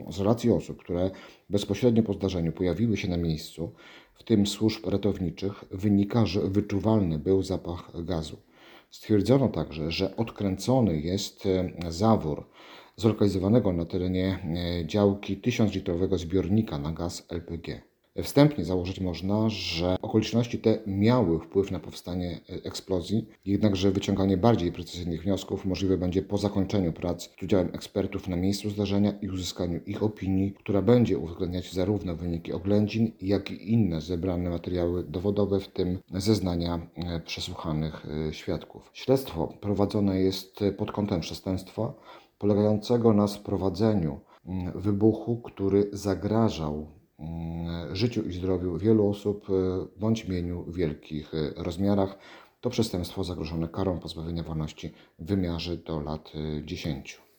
Z relacji osób, które bezpośrednio po zdarzeniu pojawiły się na miejscu, w tym służb ratowniczych, wynika, że wyczuwalny był zapach gazu. Stwierdzono także, że odkręcony jest zawór zlokalizowanego na terenie działki 1000-litrowego zbiornika na gaz LPG. Wstępnie założyć można, że okoliczności te miały wpływ na powstanie eksplozji, jednakże wyciąganie bardziej precyzyjnych wniosków możliwe będzie po zakończeniu prac z udziałem ekspertów na miejscu zdarzenia i uzyskaniu ich opinii, która będzie uwzględniać zarówno wyniki oględzin, jak i inne zebrane materiały dowodowe, w tym zeznania przesłuchanych świadków. Śledztwo prowadzone jest pod kątem przestępstwa polegającego na sprowadzeniu wybuchu, który zagrażał życiu i zdrowiu wielu osób bądź mieniu w wielkich rozmiarach. To przestępstwo zagrożone karą pozbawienia wolności w wymiarze do lat 10.